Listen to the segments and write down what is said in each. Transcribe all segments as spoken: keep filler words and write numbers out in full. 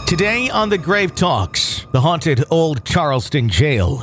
Today on The Grave Talks, the haunted Old Charleston Jail.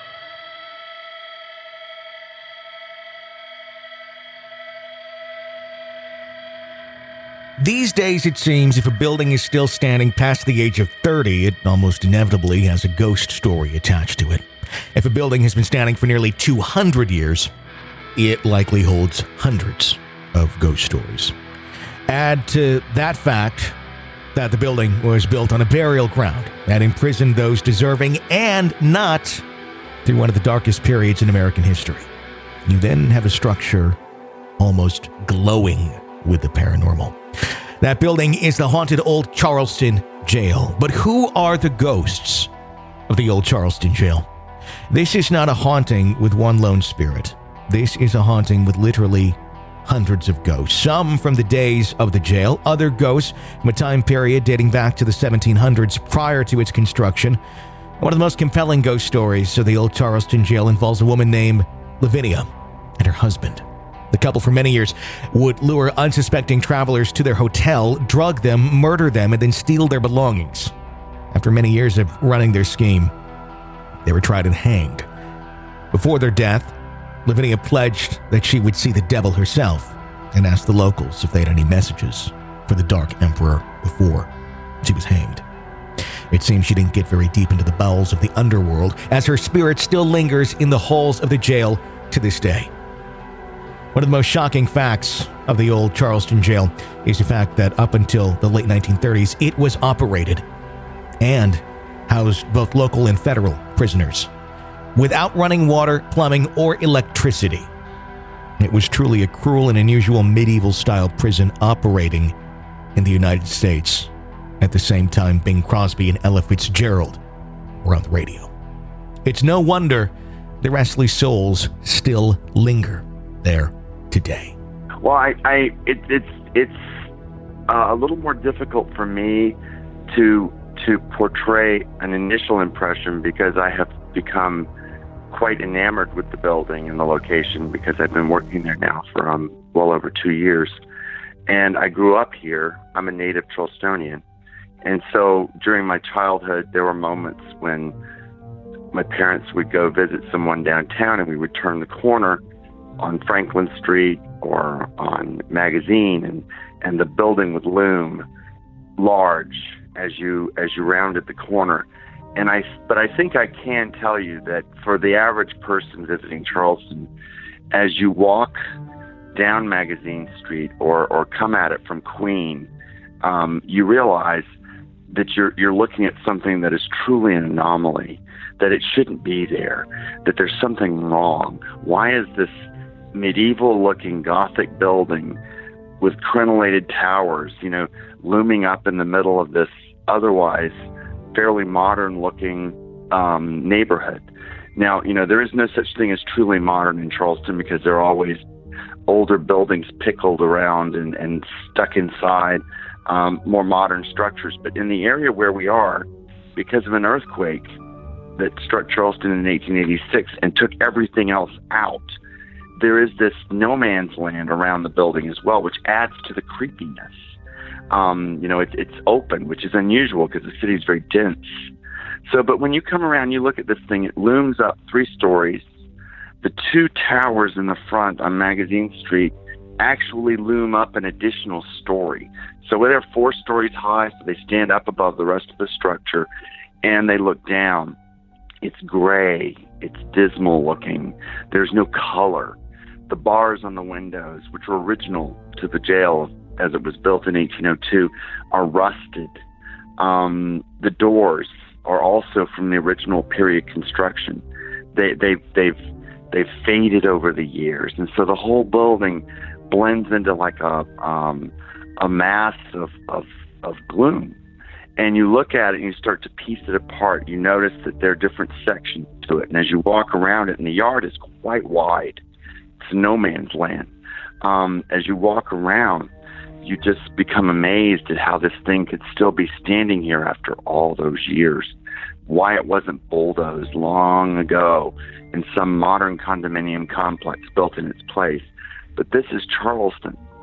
These days, it seems, if a building is still standing past the age of thirty, it almost inevitably has a ghost story attached to it. If a building has been standing for nearly two hundred years, it likely holds hundreds of ghost stories. Add to that fact that the building was built on a burial ground that imprisoned those deserving and not through one of the darkest periods in American history. You then have a structure almost glowing with the paranormal. That building is the haunted Old Charleston Jail. But who are the ghosts of the Old Charleston Jail? This is not a haunting with one lone spirit. This is a haunting with literally hundreds of ghosts, some from the days of the jail, other ghosts from a time period dating back to the seventeen hundreds prior to its construction. One of the most compelling ghost stories of the Old Charleston Jail involves a woman named Lavinia and her husband. The couple for many years would lure unsuspecting travelers to their hotel, drug them, murder them, and then steal their belongings. After many years of running their scheme, they were tried and hanged. Before their death, Lavinia pledged that she would see the devil herself and asked the locals if they had any messages for the Dark Emperor before she was hanged. It seems she didn't get very deep into the bowels of the underworld, as her spirit still lingers in the halls of the jail to this day. One of the most shocking facts of the Old Charleston Jail is the fact that up until the late nineteen thirties, it was operated and housed both local and federal prisoners without running water, plumbing, or electricity. It was truly a cruel and unusual medieval-style prison operating in the United States at the same time Bing Crosby and Ella Fitzgerald were on the radio. It's no wonder the restless souls still linger there today. Well, I, I it, it's it's uh, a little more difficult for me to to portray an initial impression because I have become quite enamored with the building and the location because I've been working there now for um, well over two years. And I grew up here. I'm a native Charlestonian. And so during my childhood, there were moments when my parents would go visit someone downtown and we would turn the corner on Franklin Street or on Magazine, and, and the building would loom large as you as you rounded the corner. And I, but I think I can tell you that for the average person visiting Charleston, as you walk down Magazine Street or, or come at it from Queen, um, you realize that you're you're looking at something that is truly an anomaly, that it shouldn't be there, that there's something wrong. Why is this medieval-looking Gothic building with crenellated towers, you know, looming up in the middle of this otherwise fairly modern-looking um, neighborhood? Now, you know, there is no such thing as truly modern in Charleston because there are always older buildings pickled around and, and stuck inside um, more modern structures. But in the area where we are, because of an earthquake that struck Charleston in eighteen eighty-six and took everything else out, there is this no man's land around the building as well, which adds to the creepiness. Um, you know, it's it's open, which is unusual because the city is very dense. So, but when you come around, you look at this thing, it looms up three stories. The two towers in the front on Magazine Street actually loom up an additional story. So they're four stories high, so they stand up above the rest of the structure, and they look down. It's gray. It's dismal looking. There's no color. The bars on the windows, which were original to the jail as it was built in eighteen oh two, are rusted. Um, the doors are also from the original period construction. They, they, they've they've faded over the years, and so the whole building blends into like a um, a mass of, of of gloom. And you look at it and you start to piece it apart. You notice that there are different sections to it, and as you walk around it, and the yard is quite wide. It's no man's land. Um, as you walk around, you just become amazed at how this thing could still be standing here after all those years. Why it wasn't bulldozed long ago and some modern condominium complex built in its place. But this is Charleston.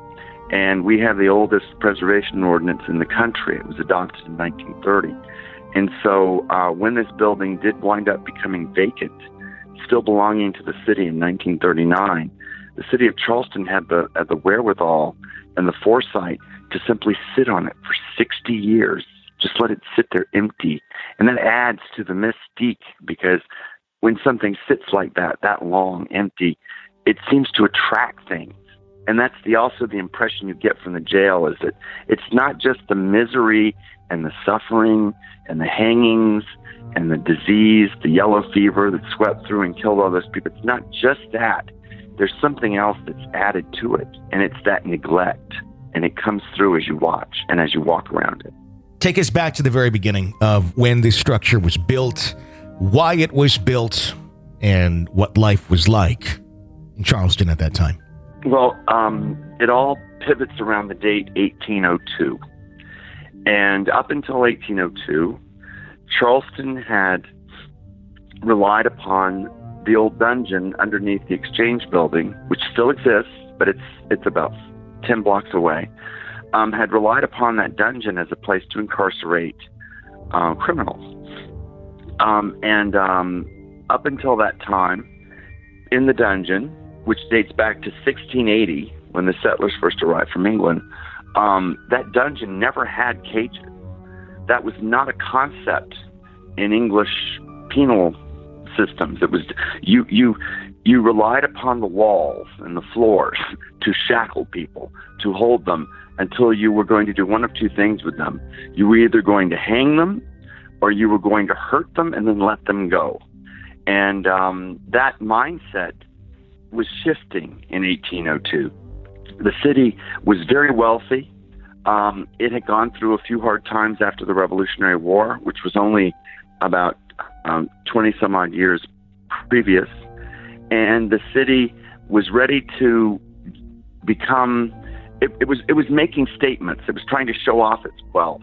And we have the oldest preservation ordinance in the country. It was adopted in nineteen thirty. And so uh, when this building did wind up becoming vacant, still belonging to the city in nineteen thirty-nine, the city of Charleston had the, had the wherewithal and the foresight to simply sit on it for sixty years. Just let it sit there empty. And that adds to the mystique, because when something sits like that, that long, empty, it seems to attract things. And that's the also the impression you get from the jail, is that it's not just the misery and the suffering and the hangings and the disease, the yellow fever that swept through and killed all those people. It's not just that. There's something else that's added to it, and it's that neglect. And it comes through as you watch and as you walk around it. Take us back to the very beginning of when this structure was built, why it was built, and what life was like in Charleston at that time. Well, um, it all pivots around the date eighteen oh two. And up until eighteen oh two, Charleston had relied upon the old dungeon underneath the Exchange Building, which still exists, but it's it's about ten blocks away, um, had relied upon that dungeon as a place to incarcerate uh, criminals. Um, and um, up until that time, in the dungeon, which dates back to sixteen eighty, when the settlers first arrived from England, um, that dungeon never had cages. That was not a concept in English penal systems. It was you you you relied upon the walls and the floors to shackle people, to hold them until you were going to do one of two things with them. You were either going to hang them, or you were going to hurt them and then let them go. And um, that mindset was shifting in eighteen oh two. The city was very wealthy. Um, it had gone through a few hard times after the Revolutionary War, which was only about um, twenty some odd years previous. And the city was ready to become, it, it was it was making statements. It was trying to show off its wealth.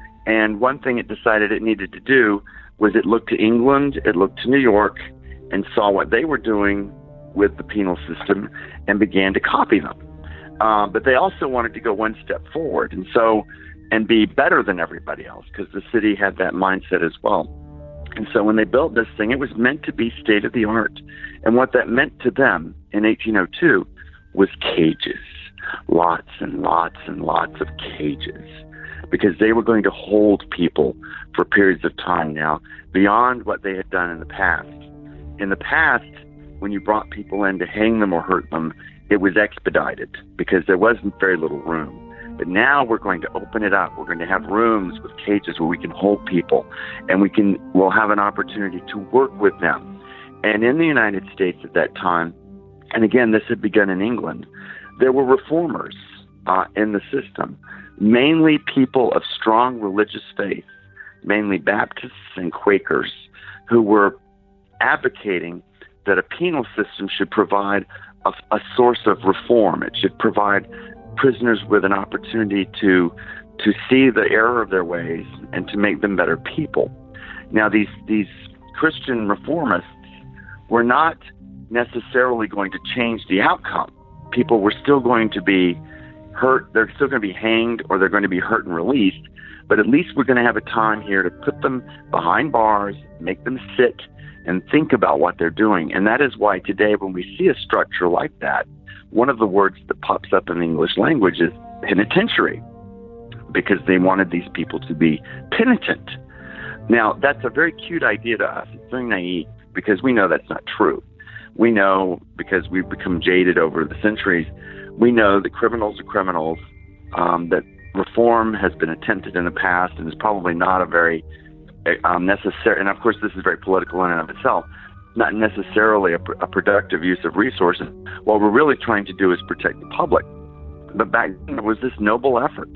And one thing it decided it needed to do was it looked to England, it looked to New York, and saw what they were doing with the penal system and began to copy them. Uh, but they also wanted to go one step forward and so and be better than everybody else, because the city had that mindset as well. And so when they built this thing, it was meant to be state of the art. And what that meant to them in eighteen oh two was cages, lots and lots and lots of cages, because they were going to hold people for periods of time now beyond what they had done in the past. In the past, when you brought people in to hang them or hurt them, it was expedited because there wasn't very little room. But now we're going to open it up. We're going to have rooms with cages where we can hold people, and we can we'll have an opportunity to work with them. And in the United States at that time, and again, this had begun in England, there were reformers uh, in the system, mainly people of strong religious faith, mainly Baptists and Quakers, who were advocating that a penal system should provide a, a source of reform. It should provide prisoners with an opportunity to to see the error of their ways and to make them better people. Now, these these Christian reformists were not necessarily going to change the outcome. People were still going to be hurt. They're still going to be hanged, or they're going to be hurt and released. But at least we're going to have a time here to put them behind bars, make them sit and think about what they're doing. And that is why today, when we see a structure like that, one of the words that pops up in the English language is penitentiary, because they wanted these people to be penitent. Now, that's a very cute idea to us. It's very naive, because we know that's not true. We know, because we've become jaded over the centuries, we know that criminals are criminals, um, that reform has been attempted in the past and is probably not a very um, necessary, and of course this is very political in and of itself, not necessarily a, a productive use of resources. What we're really trying to do is protect the public. But back then there was this noble effort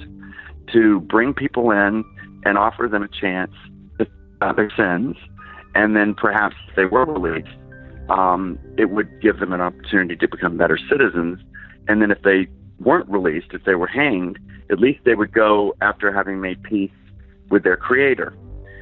to bring people in and offer them a chance to uh, their sins, and then perhaps if they were released, um, it would give them an opportunity to become better citizens. And then if they weren't released, if they were hanged, at least they would go after having made peace with their Creator.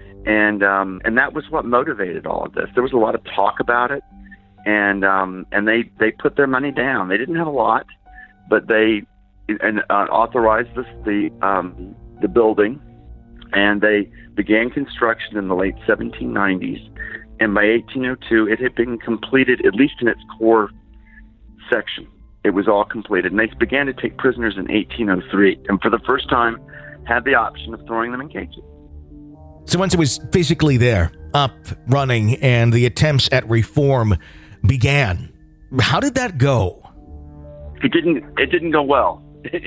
And um, and that was what motivated all of this. There was a lot of talk about it, and um, and they, they put their money down. They didn't have a lot, but they and uh, authorized this, the um, the building, and they began construction in the late seventeen nineties. And by eighteen oh two, it had been completed, at least in its core section. It was all completed, and they began to take prisoners in eighteen oh three, and for the first time, had the option of throwing them in cages. So once it was physically there, up, running, and the attempts at reform began, how did that go? It didn't. It didn't go well.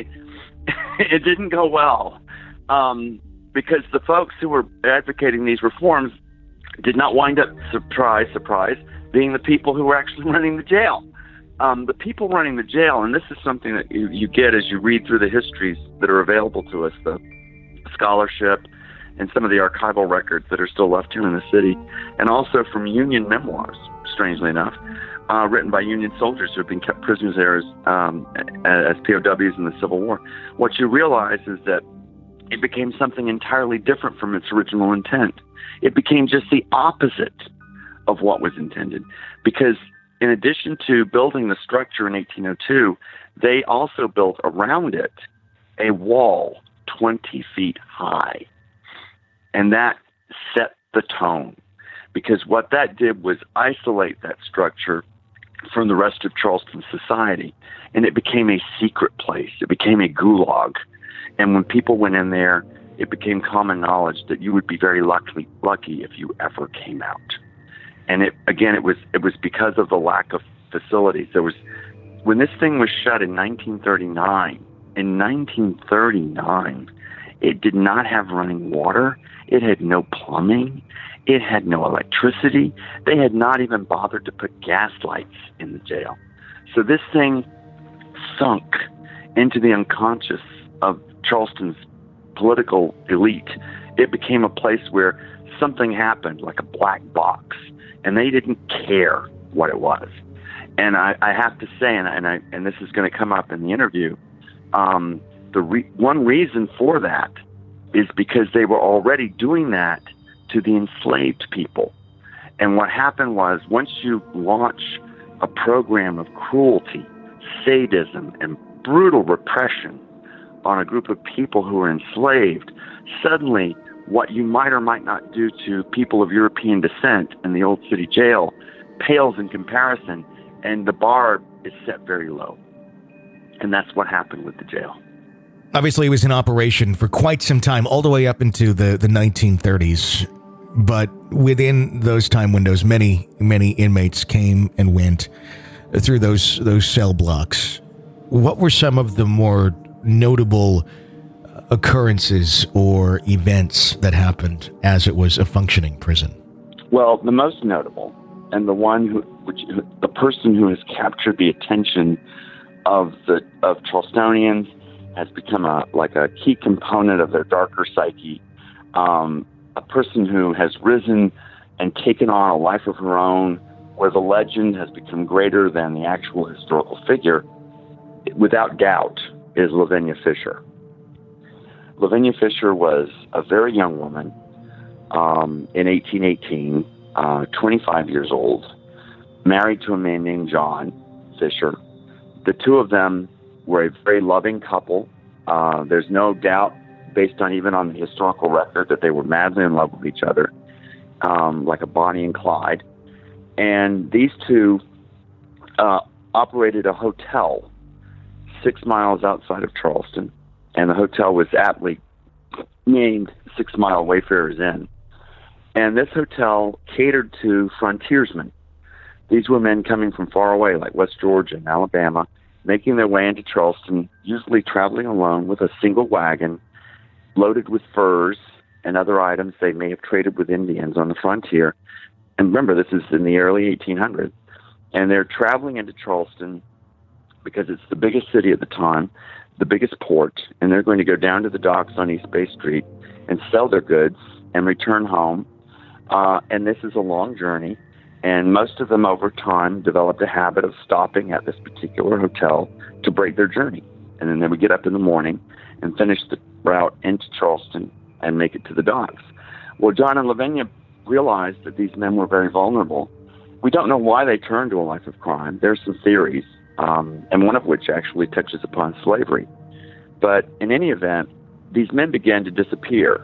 It didn't go well um, because the folks who were advocating these reforms did not wind up, surprise, surprise, being the people who were actually running the jail. Um, the people running the jail, and this is something that you, you get as you read through the histories that are available to us, the scholarship and some of the archival records that are still left here in the city, and also from Union memoirs, strangely enough, uh, written by Union soldiers who have been kept prisoners there as, um, as P O Ws in the Civil War. What you realize is that it became something entirely different from its original intent. It became just the opposite of what was intended, because in addition to building the structure in eighteen oh two, they also built around it a wall twenty feet high. And that set the tone, because what that did was isolate that structure from the rest of Charleston society, and it became a secret place. It became a gulag. And when people went in there, it became common knowledge that you would be very lucky, lucky if you ever came out. And it, again, it was it was because of the lack of facilities. There was, when this thing was shut in nineteen thirty-nine, in nineteen thirty-nine, it did not have running water. It had no plumbing. It had no electricity. They had not even bothered to put gas lights in the jail. So this thing sunk into the unconscious of Charleston's political elite. It became a place where something happened, like a black box, and they didn't care what it was. And I, I have to say, and, and, I, and this is going to come up in the interview, um, the re- one reason for that is because they were already doing that to the enslaved people. And what happened was, once you launch a program of cruelty, sadism, and brutal repression on a group of people who are enslaved, suddenly what you might or might not do to people of European descent in the Old City Jail pales in comparison, and the bar is set very low. And that's what happened with the jail. Obviously, it was in operation for quite some time, all the way up into the, the nineteen thirties. But within those time windows, many, many inmates came and went through those those cell blocks. What were some of the more notable occurrences or events that happened as it was a functioning prison? Well, the most notable, and the one who, which the person who has captured the attention of the of Charlestonians, has become a like a key component of their darker psyche, um, a person who has risen and taken on a life of her own, where the legend has become greater than the actual historical figure, without doubt, is Lavinia Fisher. Lavinia Fisher was a very young woman um, in eighteen eighteen, uh, twenty-five years old, married to a man named John Fisher. The two of them were a very loving couple. Uh, there's no doubt, based on even on the historical record, that they were madly in love with each other, um, like a Bonnie and Clyde. And these two uh, operated a hotel six miles outside of Charleston, and the hotel was aptly named Six Mile Wayfarers Inn. And this hotel catered to frontiersmen. These were men coming from far away, like West Georgia and Alabama, making their way into Charleston, usually traveling alone with a single wagon loaded with furs and other items they may have traded with Indians on the frontier. And remember, this is in the early eighteen hundreds. And they're traveling into Charleston because it's the biggest city at the time, the biggest port, and they're going to go down to the docks on East Bay Street and sell their goods and return home. Uh, and this is a long journey. And most of them over time developed a habit of stopping at this particular hotel to break their journey. And then they would get up in the morning and finish the route into Charleston and make it to the docks. Well, John and Lavinia realized that these men were very vulnerable. We don't know why they turned to a life of crime. There's some theories, um, and one of which actually touches upon slavery. But in any event, these men began to disappear.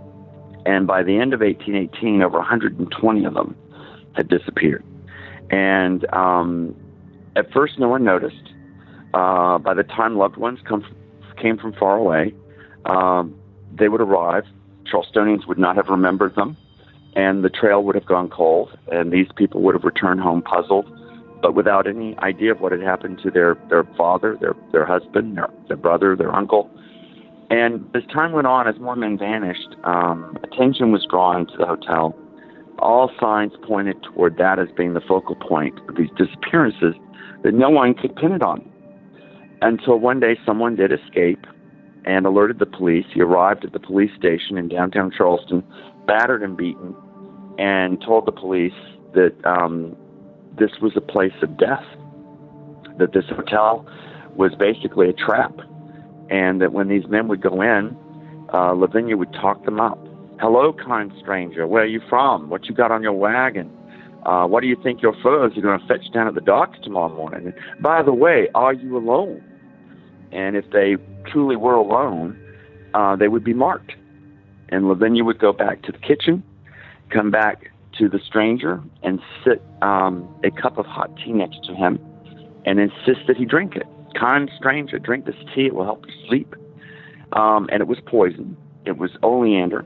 And by the end of eighteen eighteen, over one hundred twenty of them had disappeared. And um, at first, no one noticed. Uh, by the time loved ones come, came from far away, um, they would arrive. Charlestonians would not have remembered them, and the trail would have gone cold, and these people would have returned home puzzled, but without any idea of what had happened to their, their father, their, their husband, their, their brother, their uncle. And as time went on, as more men vanished, um, attention was drawn to the hotel. All signs pointed toward that as being the focal point of these disappearances, that no one could pin it on. Until one day someone did escape and alerted the police. He arrived at the police station in downtown Charleston, battered and beaten, and told the police that um, this was a place of death, that this hotel was basically a trap, and that when these men would go in, uh, Lavinia would talk them up. Hello, kind stranger. Where are you from? What you got on your wagon? Uh, what do you think your furs are going to fetch down at the docks tomorrow morning? And by the way, are you alone? And if they truly were alone, uh, they would be marked. And Lavinia would go back to the kitchen, come back to the stranger, and sit um, a cup of hot tea next to him and insist that he drink it. Kind stranger, drink this tea. It will help you sleep. Um, and it was poison. It was oleander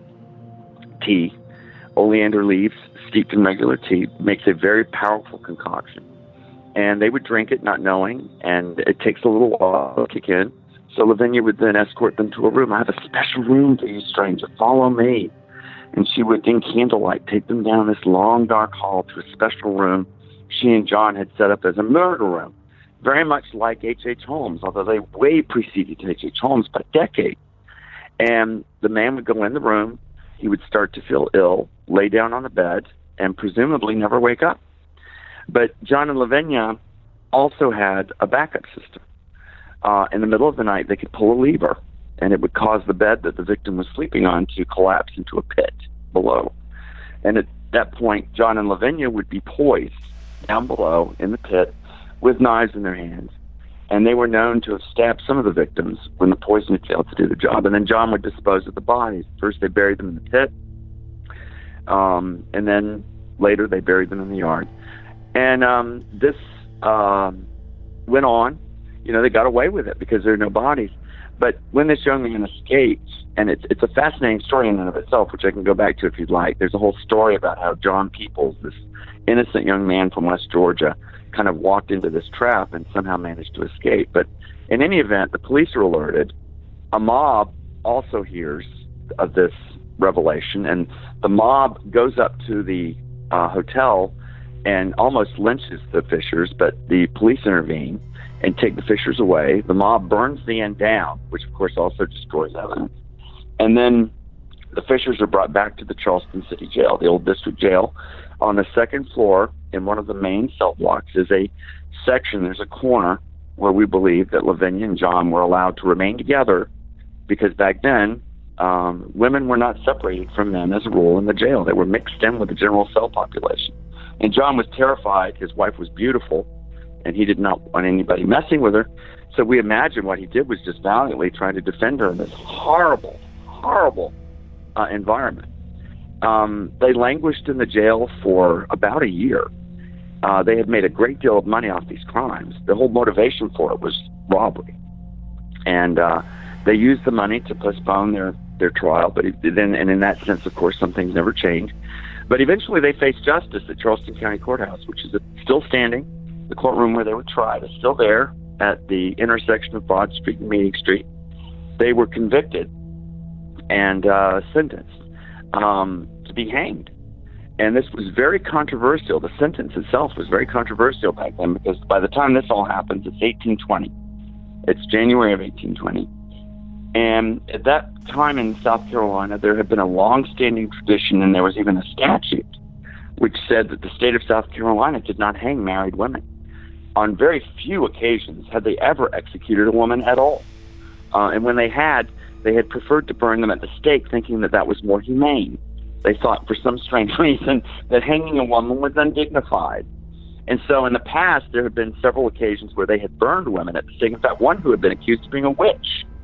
tea. Oleander leaves steeped in regular tea makes a very powerful concoction. And they would drink it not knowing, and it takes a little while to kick in. So Lavinia would then escort them to a room. I have a special room for you, stranger. Follow me. And she would, in candlelight, take them down this long, dark hall to a special room she and John had set up as a murder room, very much like H H. Holmes, although they way preceded H H. Holmes by a decade. And the man would go in the room. He would start to feel ill, lay down on the bed, and presumably never wake up. But John and Lavinia also had a backup system. Uh, in the middle of the night, they could pull a lever, and it would cause the bed that the victim was sleeping on to collapse into a pit below. And at that point, John and Lavinia would be poised down below in the pit with knives in their hands. And they were known to have stabbed some of the victims when the poison had failed to do the job. And then John would dispose of the bodies. First, they buried them in the pit, um, and then later they buried them in the yard. And um, this um, went on. You know, they got away with it because there are no bodies. But when this young man escaped, and it's it's a fascinating story in and of itself, which I can go back to if you'd like. There's a whole story about how John Peoples, this innocent young man from West Georgia, kind of walked into this trap and somehow managed to escape. But in any event, the police are alerted. A mob also hears of this revelation, and the mob goes up to the uh, hotel and almost lynches the Fishers, but the police intervene and take the Fishers away. The mob burns the inn down, which of course also destroys evidence. And then the Fishers are brought back to the Charleston City Jail, the old district jail. On the second floor, in one of the main cell blocks, is a section, there's a corner where we believe that Lavinia and John were allowed to remain together because back then, um, women were not separated from men as a rule in the jail. They were mixed in with the general cell population. And John was terrified. His wife was beautiful, and he did not want anybody messing with her. So we imagine what he did was just valiantly trying to defend her in this horrible, horrible uh, environment. Um, they languished in the jail for about a year. Uh, they had made a great deal of money off these crimes. The whole motivation for it was robbery. And uh, they used the money to postpone their, their trial, but it, then, and in that sense, of course, some things never change. But eventually they faced justice at Charleston County Courthouse, which is a, still standing. The courtroom where they were tried is still there at the intersection of Broad Street and Meeting Street. They were convicted and uh, sentenced um, to be hanged. And this was very controversial. The sentence itself was very controversial back then because by the time this all happens, it's eighteen twenty. It's January of eighteen twenty. And at that time in South Carolina, there had been a long-standing tradition, and there was even a statute which said that the state of South Carolina did not hang married women. On very few occasions had they ever executed a woman at all. Uh, and when they had, they had preferred to burn them at the stake, thinking that that was more humane. They thought for some strange reason that hanging a woman was undignified. And so in the past, there had been several occasions where they had burned women at the stake. In fact, one who had been accused of being a witch.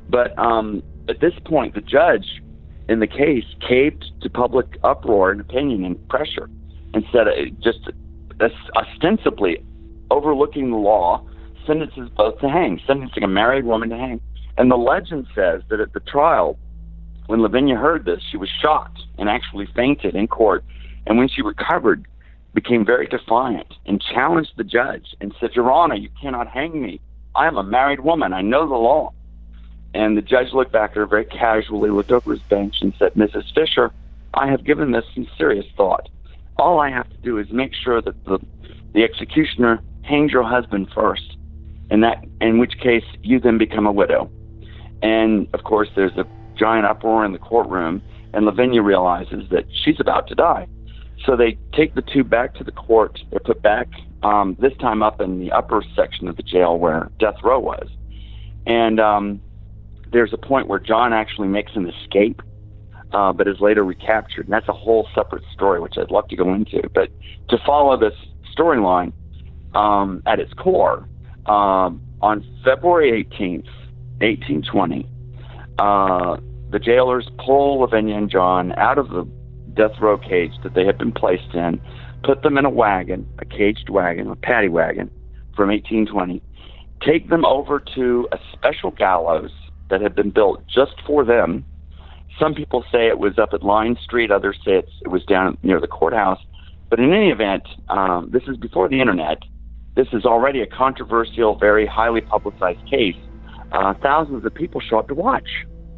But um, at this point, the judge in the case caved to public uproar and opinion and pressure, and said, uh, just uh, ostensibly overlooking the law, sentences both to hang, sentencing a married woman to hang. And the legend says that at the trial, when Lavinia heard this, she was shocked and actually fainted in court. And when she recovered, became very defiant and challenged the judge and said, "Your Honor, you cannot hang me. I am a married woman. I know the law." And the judge looked back at her very casually, looked over his bench and said, "Missus Fisher, I have given this some serious thought. All I have to do is make sure that the, the executioner hangs your husband first, and that, in which case you then become a widow." And of course, there's a giant uproar in the courtroom, and Lavinia realizes that she's about to die. So they take the two back to the court. They're put back, um, this time up in the upper section of the jail where death row was. And um, there's a point where John actually makes an escape, uh, but is later recaptured. And that's a whole separate story, which I'd love to go into. But to follow this storyline um, at its core, um, on February eighteenth, eighteen twenty, uh, the jailers pull Lavinia and John out of the death row cage that they had been placed in, put them in a wagon, a caged wagon, a paddy wagon from eighteen twenty, take them over to a special gallows that had been built just for them. Some people say it was up at Line Street, others say it's, it was down near the courthouse. But in any event, um, this is before the internet. This is already a controversial, very highly publicized case. Uh, thousands of people show up to watch,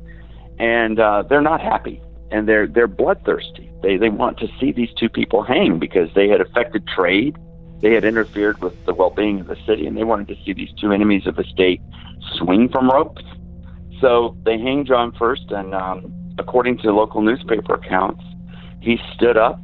and uh, they're not happy, and they're they're bloodthirsty. They they want to see these two people hang because they had affected trade, they had interfered with the well-being of the city, and they wanted to see these two enemies of the state swing from ropes. So they hang John first, and um, according to local newspaper accounts, he stood up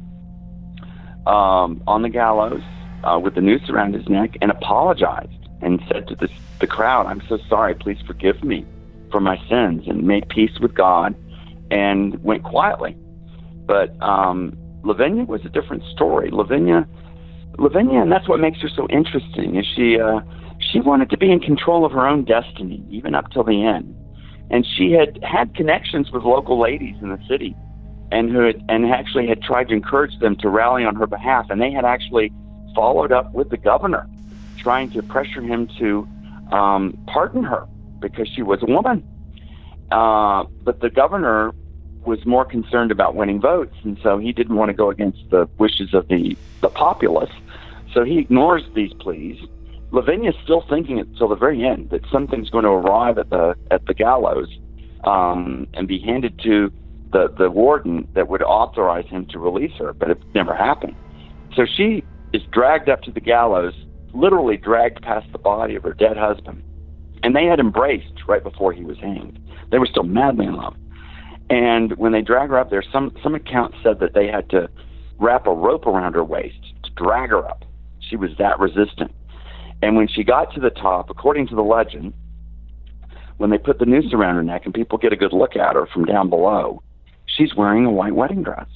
um, on the gallows uh, with the noose around his neck and apologized and said to the, the crowd, "I'm so sorry, please forgive me for my sins," and made peace with God and went quietly. But um, Lavinia was a different story. Lavinia, Lavinia, and that's what makes her so interesting, is she, uh, she wanted to be in control of her own destiny, even up till the end. And she had had connections with local ladies in the city, and who had, and actually had tried to encourage them to rally on her behalf. And they had actually followed up with the governor, trying to pressure him to um, pardon her because she was a woman. Uh, but the governor was more concerned about winning votes, and so he didn't want to go against the wishes of the, the populace. So he ignores these pleas. Lavinia's still thinking it till the very end that something's going to arrive at the at the gallows um, and be handed to the, the warden that would authorize him to release her, but it never happened. So she is dragged up to the gallows, literally dragged past the body of her dead husband. And they had embraced right before he was hanged. They were still madly in love. And when they drag her up there, some, some accounts said that they had to wrap a rope around her waist to drag her up. She was that resistant. And when she got to the top, according to the legend, when they put the noose around her neck and people get a good look at her from down below, she's wearing a white wedding dress.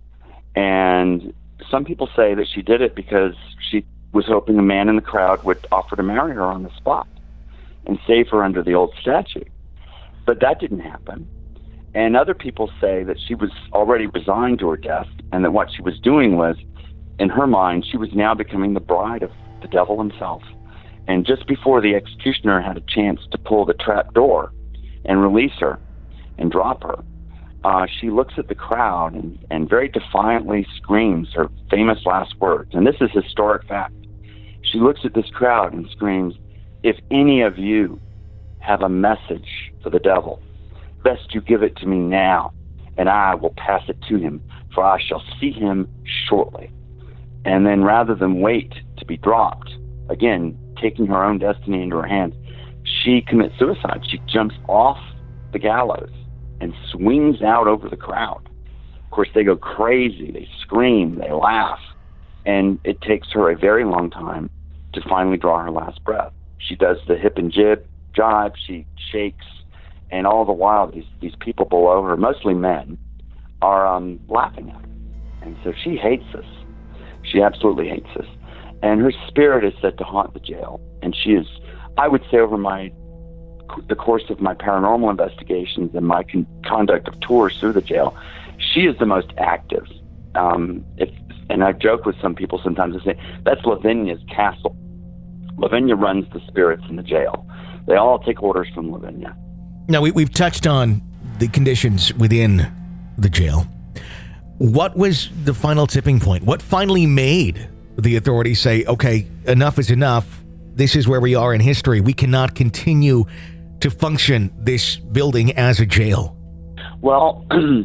And some people say that she did it because she was hoping a man in the crowd would offer to marry her on the spot and save her under the old statute. But that didn't happen. And other people say that she was already resigned to her death, and that what she was doing was, in her mind, she was now becoming the bride of the devil himself. And just before the executioner had a chance to pull the trap door and release her and drop her, uh, she looks at the crowd and, and very defiantly screams her famous last words. And this is historic fact. She looks at this crowd and screams, "If any of you have a message for the devil, best you give it to me now, and I will pass it to him, for I shall see him shortly." And then rather than wait to be dropped, again, taking her own destiny into her hands, she commits suicide. She jumps off the gallows and swings out over the crowd. Of course, they go crazy. They scream. They laugh. And it takes her a very long time to finally draw her last breath. She does the hip and jib jibe. She shakes. And all the while, these, these people below her, mostly men, are um, laughing at her. And so she hates us. She absolutely hates us. And her spirit is said to haunt the jail. And she is, I would say, over my the course of my paranormal investigations and my con- conduct of tours through the jail, she is the most active. Um, if, and I joke with some people sometimes and say, that's Lavinia's castle. Lavinia runs the spirits in the jail. They all take orders from Lavinia. Now, we, we've touched on the conditions within the jail. What was the final tipping point? What finally made the authorities say, okay, enough is enough. This is where we are in history. We cannot continue to function this building as a jail? Well,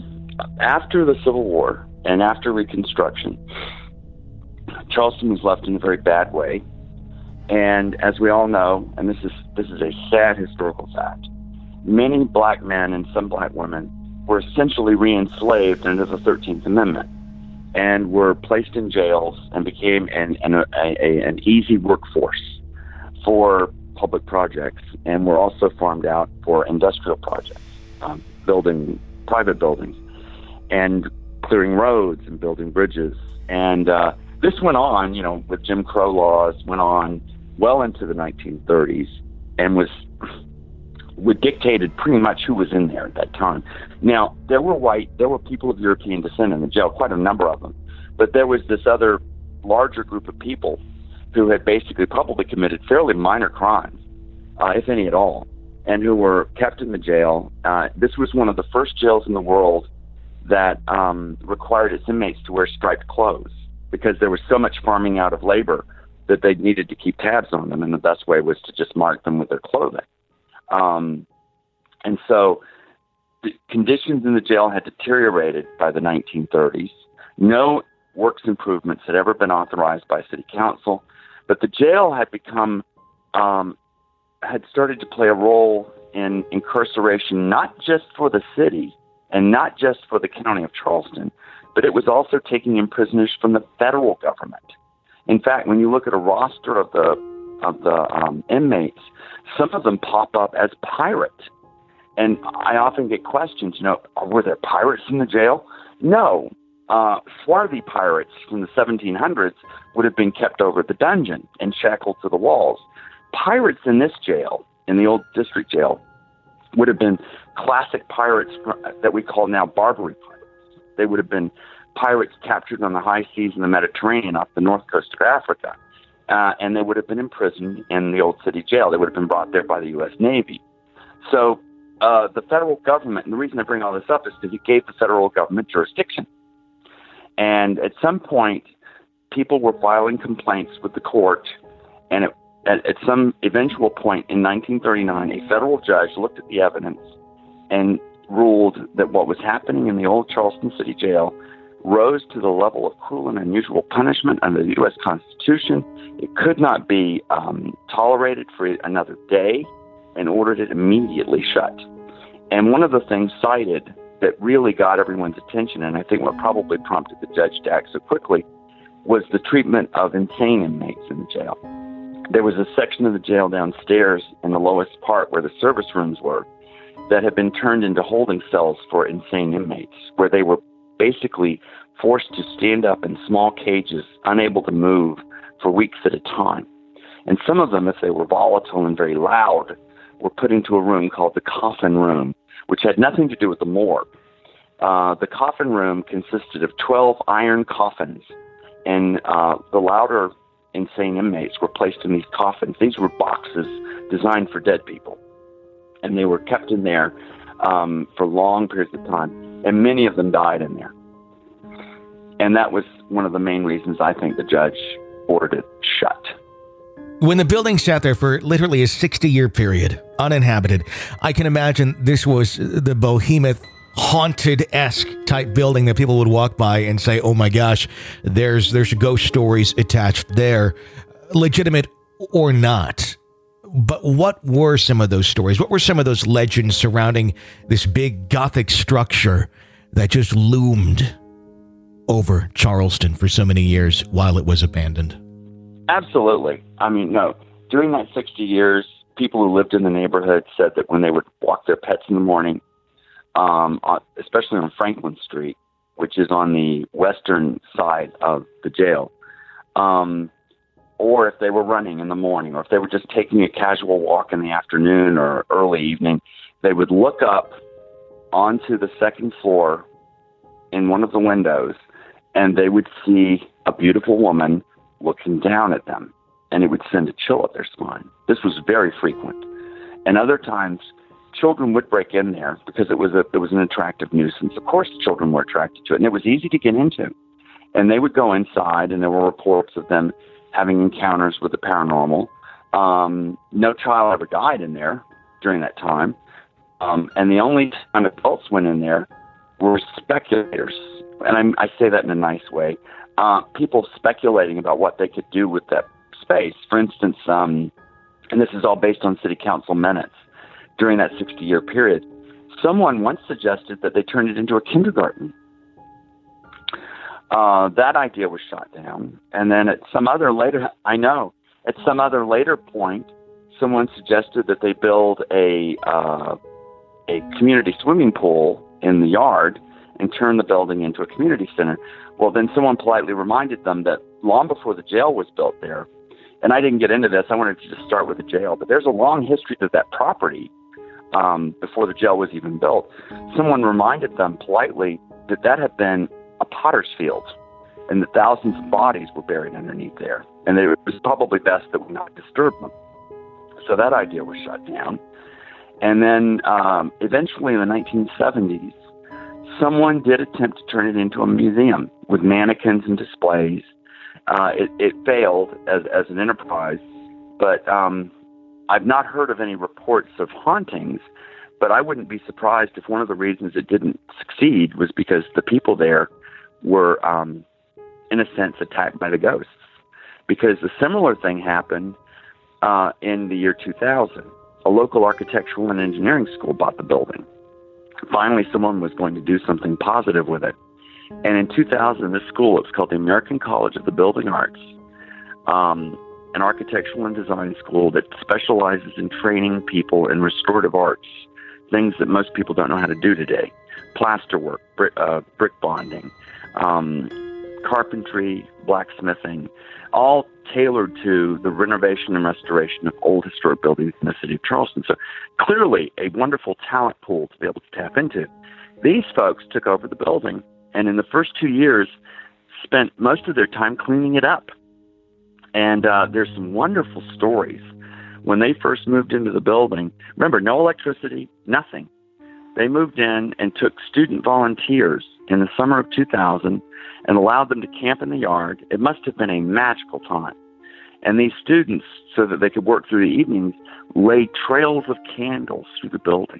after the Civil War and after Reconstruction, Charleston was left in a very bad way. And as we all know, and this is this is a sad historical fact, many black men and some black women were essentially re-enslaved under the thirteenth Amendment and were placed in jails and became an, an, a, a, an easy workforce for public projects, and were also farmed out for industrial projects, um, building private buildings and clearing roads and building bridges. And uh, this went on, you know, with Jim Crow laws, went on well into the nineteen thirties, and was would dictated pretty much who was in there at that time. Now, there were white, there were people of European descent in the jail, quite a number of them, but there was this other larger group of people who had basically probably committed fairly minor crimes, uh, if any at all, and who were kept in the jail. Uh, this was one of the first jails in the world that um, required its inmates to wear striped clothes, because there was so much farming out of labor that they needed to keep tabs on them, and the best way was to just mark them with their clothing. Um, and so the conditions in the jail had deteriorated by the nineteen thirties. No works improvements had ever been authorized by city council, but the jail had become, um, had started to play a role in incarceration, not just for the city and not just for the county of Charleston, but it was also taking in prisoners from the federal government. In fact, when you look at a roster of the of the um, inmates, some of them pop up as pirates. And I often get questions, you know, were there pirates in the jail? No. Uh, swarthy pirates from the seventeen hundreds would have been kept over the dungeon and shackled to the walls. Pirates in this jail, in the old district jail, would have been classic pirates that we call now Barbary pirates. They would have been pirates captured on the high seas in the Mediterranean off the north coast of Africa. Uh, and they would have been imprisoned in the old city jail. They would have been brought there by the U S Navy. So uh, the federal government, and the reason I bring all this up is because it gave the federal government jurisdiction. And at some point, people were filing complaints with the court, and it, at, at some eventual point in nineteen thirty-nine, a federal judge looked at the evidence and ruled that what was happening in the old Charleston City Jail rose to the level of cruel and unusual punishment under the U S Constitution. It could not be um, tolerated for another day, and ordered it immediately shut. And one of the things cited that really got everyone's attention, and I think what probably prompted the judge to act so quickly, was the treatment of insane inmates in the jail. There was a section of the jail downstairs in the lowest part where the service rooms were that had been turned into holding cells for insane inmates, where they were basically forced to stand up in small cages, unable to move for weeks at a time. And some of them, if they were volatile and very loud, were put into a room called the coffin room, which had nothing to do with the morgue. Uh, the coffin room consisted of twelve iron coffins, and uh, the louder insane inmates were placed in these coffins. These were boxes designed for dead people, and they were kept in there um, for long periods of time, and many of them died in there. And that was one of the main reasons I think the judge ordered it shut. When the building sat there for literally a sixty-year period, uninhabited, I can imagine this was the behemoth, haunted-esque type building that people would walk by and say, oh my gosh, there's there's ghost stories attached there, legitimate or not. But what were some of those stories? What were some of those legends surrounding this big Gothic structure that just loomed over Charleston for so many years while it was abandoned? Absolutely. I mean, no, during that sixty years, people who lived in the neighborhood said that when they would walk their pets in the morning, um, especially on Franklin Street, which is on the western side of the jail, um, or if they were running in the morning, or if they were just taking a casual walk in the afternoon or early evening, they would look up onto the second floor in one of the windows, and they would see a beautiful woman looking down at them, and it would send a chill up their spine. This was very frequent. And other times, children would break in there because it was a it was an attractive nuisance. Of course, children were attracted to it, and it was easy to get into. And they would go inside, and there were reports of them having encounters with the paranormal. Um, no child ever died in there during that time. Um, and the only time adults went in there were speculators. And I, I say that in a nice way. Uh, people speculating about what they could do with that space. For instance, um, and this is all based on city council minutes, during that sixty-year period, someone once suggested that they turn it into a kindergarten. Uh, that idea was shot down. And then at some other later, I know, at some other later point, someone suggested that they build a uh, a community swimming pool in the yard and turn the building into a community center. Well, then someone politely reminded them that long before the jail was built there, and I didn't get into this, I wanted to just start with the jail, but there's a long history to that property um, before the jail was even built. Someone reminded them politely that that had been a potter's field, and that thousands of bodies were buried underneath there, and it was probably best that we not disturb them. So that idea was shut down. And then um, eventually in the nineteen seventies, someone did attempt to turn it into a museum with mannequins and displays. Uh, it, it failed as, as an enterprise, but um, I've not heard of any reports of hauntings, but I wouldn't be surprised if one of the reasons it didn't succeed was because the people there were, um, in a sense, attacked by the ghosts. Because a similar thing happened uh, in the year two thousand. A local architectural and engineering school bought the building. Finally, someone was going to do something positive with it. And in two thousand, this school, it was called the American College of the Building Arts, um, an architectural and design school that specializes in training people in restorative arts, things that most people don't know how to do today. Plasterwork, brick, uh, brick bonding, um, carpentry, blacksmithing, all tailored to the renovation and restoration of old historic buildings in the city of Charleston. So clearly a wonderful talent pool to be able to tap into. These folks took over the building, and in the first two years spent most of their time cleaning it up. And uh, there's some wonderful stories. When they first moved into the building, remember, no electricity, nothing. They moved in and took student volunteers in the summer of two thousand and allowed them to camp in the yard. It must have been a magical time. And these students, so that they could work through the evenings, laid trails of candles through the building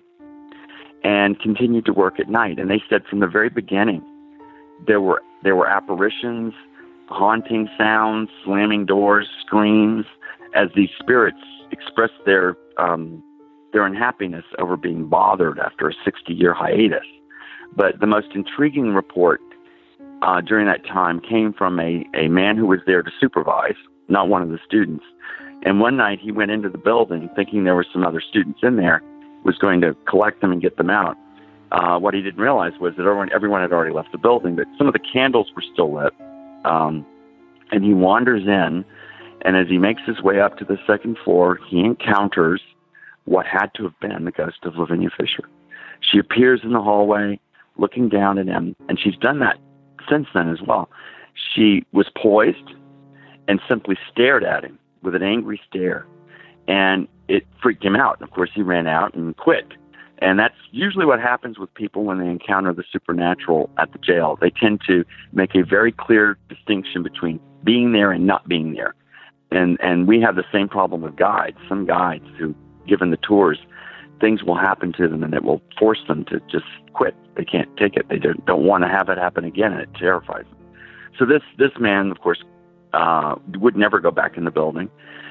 and continued to work at night. And they said from the very beginning, there were there were apparitions, haunting sounds, slamming doors, screams, as these spirits expressed their um, their unhappiness over being bothered after a sixty-year hiatus. But the most intriguing report uh, during that time came from a, a man who was there to supervise, not one of the students. And one night he went into the building thinking there were some other students in there, was going to collect them and get them out. Uh, what he didn't realize was that everyone, everyone had already left the building, but some of the candles were still lit. Um, and he wanders in, and as he makes his way up to the second floor, he encounters what had to have been the ghost of Lavinia Fisher. She appears in the hallway, looking down at him, and she's done that since then as well. She was poised and simply stared at him with an angry stare, and it freaked him out. Of course, he ran out and quit. And that's usually what happens with people when they encounter the supernatural at the jail. They tend to make a very clear distinction between being there and not being there. And and we have the same problem with guides. Some guides who, given the tours, things will happen to them and it will force them to just quit. They can't take it. They don't, don't want to have it happen again, and it terrifies them. So this, this man, of course, uh, would never go back in the building.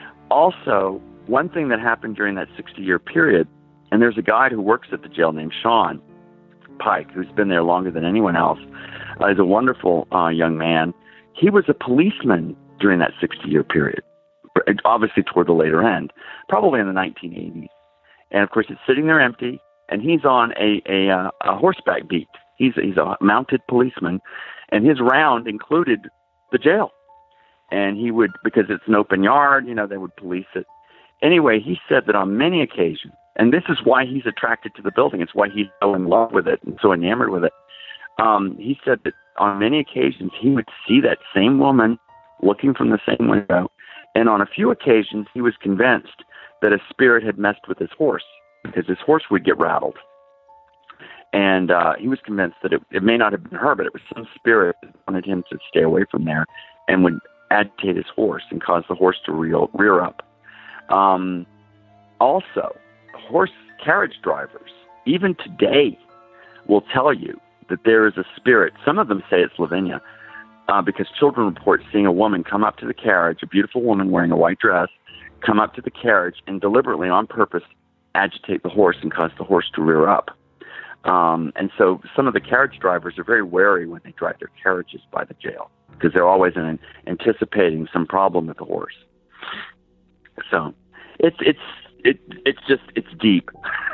Also, one thing that happened during that sixty-year period, and there's a guy who works at the jail named Sean Pike, who's been there longer than anyone else. Uh, he's a wonderful uh, young man. He was a policeman during that sixty-year period, obviously toward the later end, probably in the nineteen eighties. And, of course, it's sitting there empty, and he's on a, a, uh, a horseback beat. He's, he's a mounted policeman, and his round included the jail. And he would, because it's an open yard, you know, they would police it. Anyway, he said that on many occasions, and this is why he's attracted to the building, it's why he's so in love with it and so enamored with it. Um, he said that on many occasions he would see that same woman looking from the same window, and on a few occasions he was convinced that a spirit had messed with his horse because his horse would get rattled. And uh, he was convinced that it, it may not have been her, but it was some spirit that wanted him to stay away from there and would agitate his horse and cause the horse to rear, rear up. Um, also, horse carriage drivers, even today, will tell you that there is a spirit. Some of them say it's Lavinia, uh, because children report seeing a woman come up to the carriage, a beautiful woman wearing a white dress, come up to the carriage and deliberately, on purpose, agitate the horse and cause the horse to rear up. Um, and so some of the carriage drivers are very wary when they drive their carriages by the jail because they're always in, anticipating some problem with the horse. So it's it's it it's just it's deep.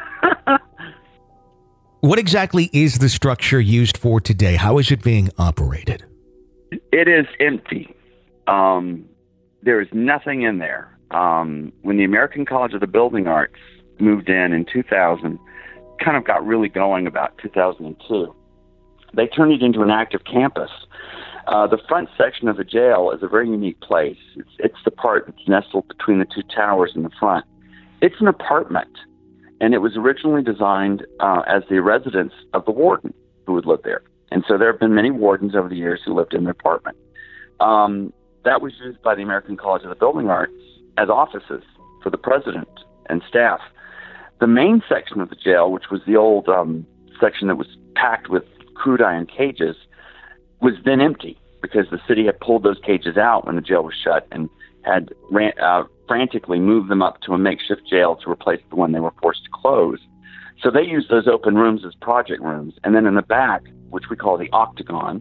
What exactly is the structure used for today? How is it being operated? It is empty. Um, there is nothing in there. Um, when the American College of the Building Arts moved in in two thousand, kind of got really going about two thousand two, they turned it into an active campus. Uh, the front section of the jail is a very unique place. It's, it's the part that's nestled between the two towers in the front. It's an apartment, and it was originally designed uh, as the residence of the warden who would live there. And so there have been many wardens over the years who lived in the apartment. Um, that was used by the American College of the Building Arts as offices for the president and staff. The main section of the jail, which was the old um, section that was packed with crude iron cages, was then empty because the city had pulled those cages out when the jail was shut and had ran, uh, frantically moved them up to a makeshift jail to replace the one they were forced to close. So they used those open rooms as project rooms. And then in the back, which we call the Octagon,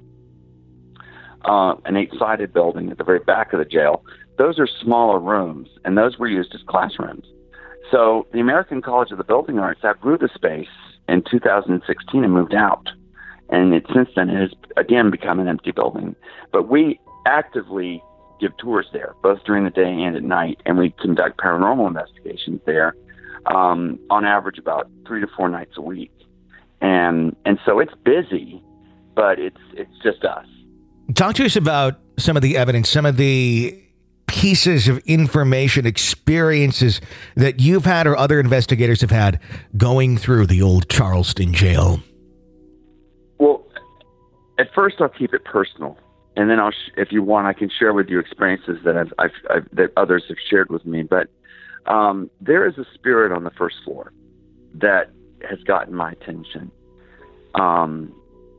uh, an eight-sided building at the very back of the jail, those are smaller rooms, and those were used as classrooms. So the American College of the Building Arts outgrew the space in two thousand sixteen and moved out. And it, since then, it has again become an empty building. But we actively give tours there, both during the day and at night, and we conduct paranormal investigations there, um, on average about three to four nights a week. And and so it's busy, but it's it's just us. Talk to us about some of the evidence, some of the pieces of information, experiences that you've had or other investigators have had going through the old Charleston jail. Well, at first I'll keep it personal, and then I'll, sh- if you want, I can share with you experiences that I've, I've, I've that others have shared with me. But um, there is a spirit on the first floor that has gotten my attention. Um,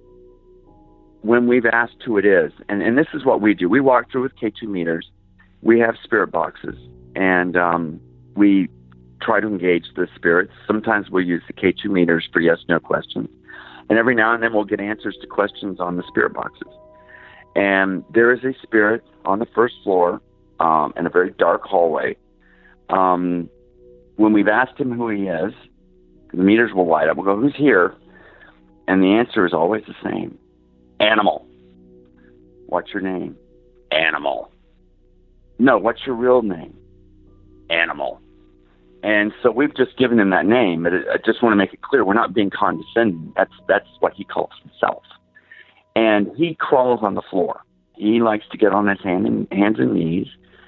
when we've asked who it is, and, and this is what we do: we walk through with K two meters. We have spirit boxes, and um, we try to engage the spirits. Sometimes we'll use the K two meters for yes/no questions. And every now and then we'll get answers to questions on the spirit boxes. And there is a spirit on the first floor um, in a very dark hallway. Um, when we've asked him who he is, the meters will light up. We'll go, "Who's here?" And the answer is always the same: animal. What's your name? Animal. No, what's your real name? Animal. And so we've just given him that name, but I just want to make it clear, we're not being condescending. That's that's what he calls himself. And he crawls on the floor. He likes to get on his hand and, hands and knees.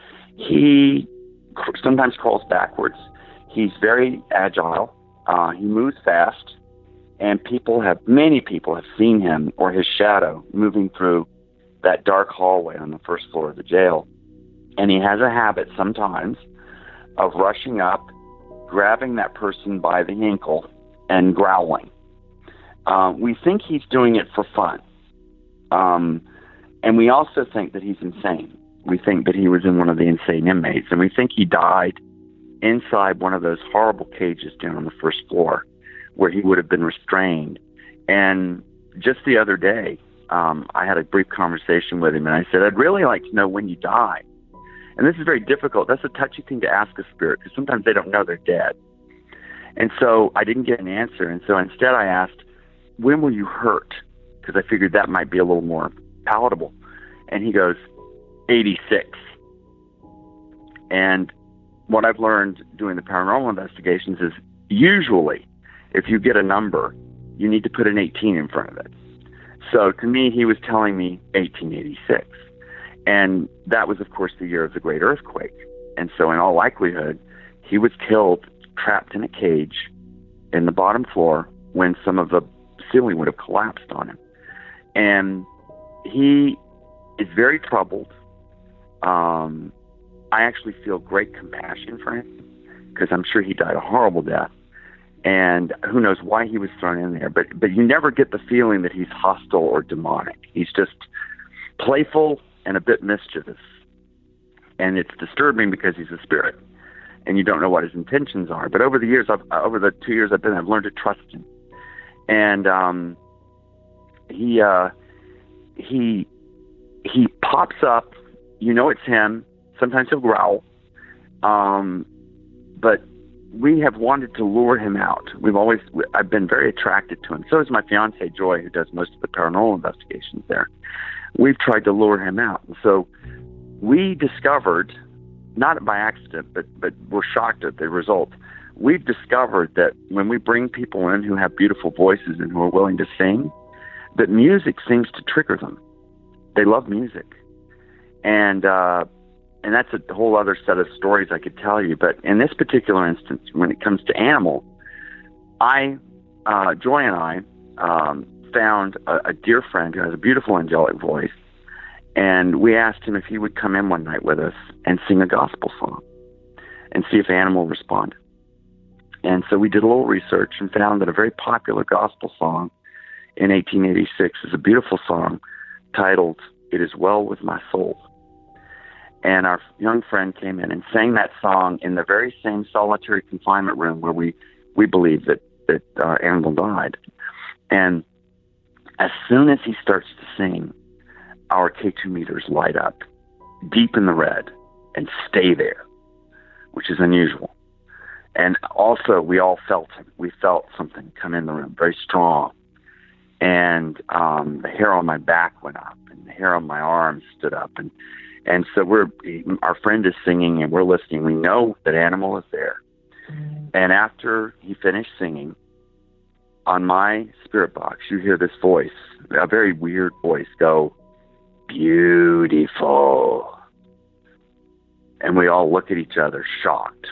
He cr- sometimes crawls backwards. He's very agile. Uh, he moves fast. And people have, many people have seen him or his shadow moving through that dark hallway on the first floor of the jail. And he has a habit sometimes of rushing up, grabbing that person by the ankle and growling. Uh, we think he's doing it for fun. Um, and we also think that he's insane. We think that he was in one of the insane inmates, and we think he died inside one of those horrible cages down on the first floor where he would have been restrained. And just the other day, um, I had a brief conversation with him, and I said, "I'd really like to know when you die." And this is very difficult. That's a touchy thing to ask a spirit because sometimes they don't know they're dead. And so I didn't get an answer. And so instead I asked, "When were you hurt?" Because I figured that might be a little more palatable. And he goes, eighty-six. And what I've learned doing the paranormal investigations is usually if you get a number, you need to put an eighteen in front of it. So to me, he was telling me eighteen eighty-six. And that was, of course, the year of the Great Earthquake. And so in all likelihood, he was killed, trapped in a cage in the bottom floor when some of the ceiling would have collapsed on him. And he is very troubled. Um, I actually feel great compassion for him because I'm sure he died a horrible death. And who knows why he was thrown in there. But but you never get the feeling that he's hostile or demonic. He's just playful and a bit mischievous. And it's disturbing because he's a spirit. And you don't know what his intentions are. But over the years, I've, over the two years I've been, I've learned to trust him. And um, he uh, he he pops up. You know it's him. Sometimes he'll growl. Um, but we have wanted to lure him out. We've always, I've been very attracted to him. So is my fiance Joy, who does most of the paranormal investigations there. We've tried to lure him out. And so we discovered, not by accident, but, but we're shocked at the result. We've discovered that when we bring people in who have beautiful voices and who are willing to sing, that music seems to trigger them. They love music. And, uh, And that's a whole other set of stories I could tell you. But in this particular instance, when it comes to animal, I, uh, Joy and I, um, found a, a dear friend who has a beautiful angelic voice. And we asked him if he would come in one night with us and sing a gospel song and see if animal responded. And so we did a little research and found that a very popular gospel song in eighteen eighty-six is a beautiful song titled, "It Is Well With My Soul." And our young friend came in and sang that song in the very same solitary confinement room where we, we believe that, that uh, Animal died. And as soon as he starts to sing, our K two meters light up deep in the red and stay there, which is unusual. And also, we all felt it. We felt something come in the room, very strong. And um, the hair on my back went up, and the hair on my arms stood up. And And so we're, our friend is singing and we're listening. We know that Animal is there. Mm-hmm. And after he finished singing, on my spirit box, you hear this voice, a very weird voice, go, "Beautiful." And we all look at each other shocked.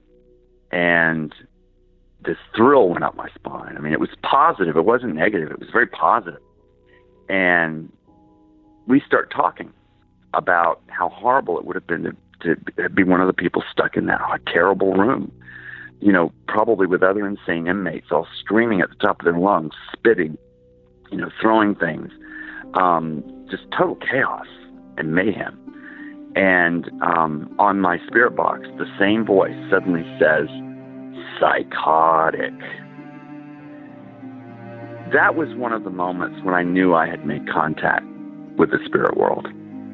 And this thrill went up my spine. I mean, it was positive. It wasn't negative. It was very positive. And we start talking about how horrible it would have been to, to be one of the people stuck in that terrible room, you know, probably with other insane inmates all screaming at the top of their lungs, spitting, you know, throwing things, um, just total chaos and mayhem. And um, on my spirit box, the same voice suddenly says, "Psychotic." That was one of the moments when I knew I had made contact with the spirit world.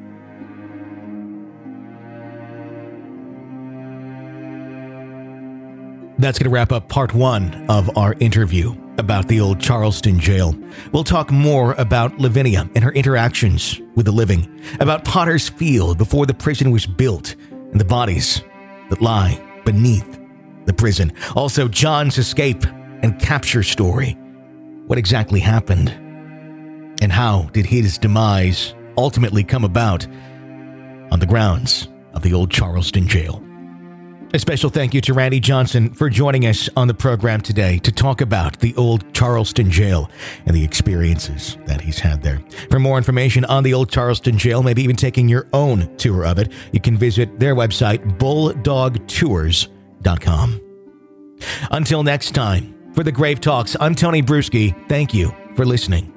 That's going to wrap up part one of our interview about the old Charleston jail. We'll talk more about Lavinia and her interactions with the living, about Potter's Field before the prison was built, and the bodies that lie beneath the prison. Also, John's escape and capture story. What exactly happened? And how did his demise ultimately come about on the grounds of the old Charleston jail? A special thank you to Randy Johnson for joining us on the program today to talk about the old Charleston jail and the experiences that he's had there. For more information on the old Charleston jail, maybe even taking your own tour of it, you can visit their website, bulldog tours dot com. Until next time, for the Grave Talks, I'm Tony Bruschi. Thank you for listening.